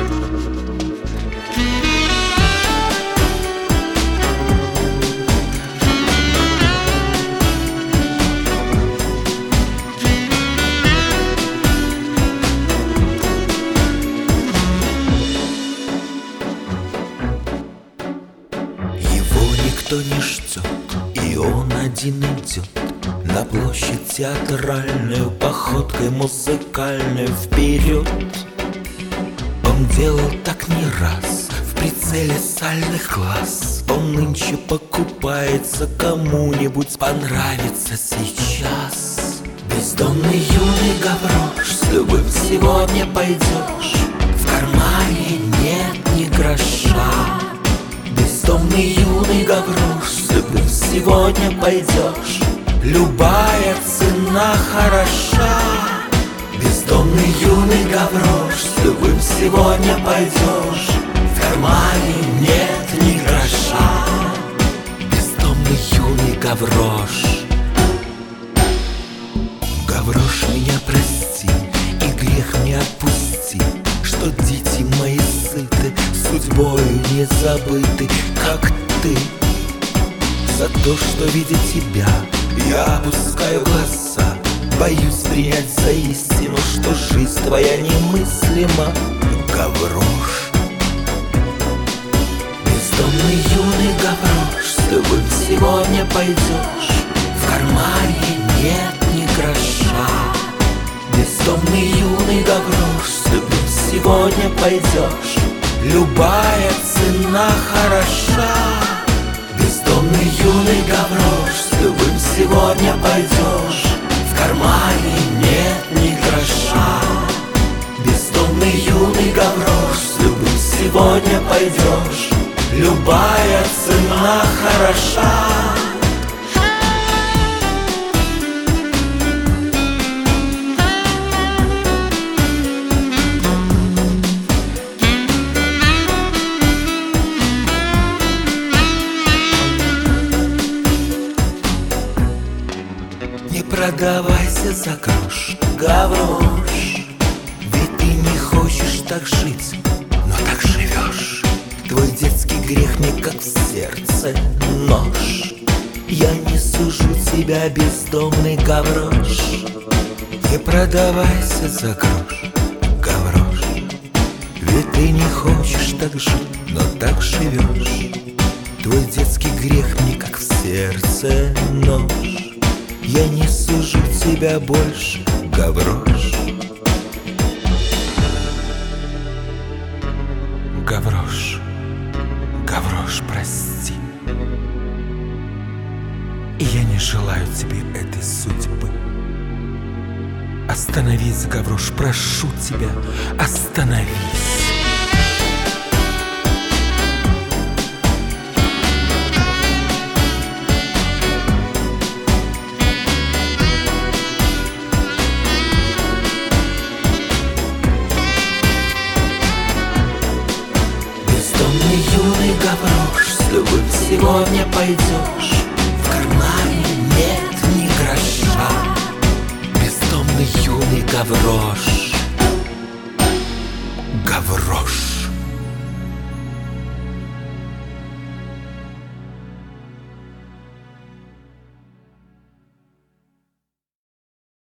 Никто не ждет, и он один идет на площадь театральную, походкой музыкальной вперед. Он делал так не раз, в прицеле сальных глаз. Он нынче покупается, кому-нибудь понравится сейчас. Бездомный юный гаврош, с любым сегодня пойдешь, в кармане нет ни гроша. Бездомный юный гаврош, с любым сегодня пойдешь, любая цена хороша. Бездомный юный гаврош, с любым сегодня пойдешь, в кармане нет ни гроша. Бездомный юный гаврош. Гаврош, меня прости и грех мне отпусти, что дети мои сыты, судьбою не забыты, как ты. За то, что, видя тебя, я опускаю глаза, боюсь принять за истину, что жизнь твоя немыслима. Гаврош. Бездомный юный гаврош, с любым сегодня пойдешь, в кармане нет ни гроша. Бездомный юный гаврош, с любым сегодня пойдешь, любая цена хороша. Бездомный юный гаврош, с любым сегодня пойдешь, в кармане нет ни гроша. Бездомный юный гаврош, с любым сегодня пойдешь, любая цена хороша. Не продавайся за грош, гаврош, ведь ты не хочешь так жить, но так живешь. Твой детский грех мне как в сердце нож. Я не сужу тебя, бездомный гаврош. Не продавайся за грош, гаврош, ведь ты не хочешь так жить, но так живешь. Твой детский грех мне как в сердце нож. Я не сужу тебя больше, гаврош. Гаврош, гаврош, прости. Я не желаю тебе этой судьбы. Остановись, гаврош, прошу тебя, остановись. Бездомный юный гаврош, с любым сегодня пойдешь, в кармане нет ни гроша. Бездомный юный гаврош.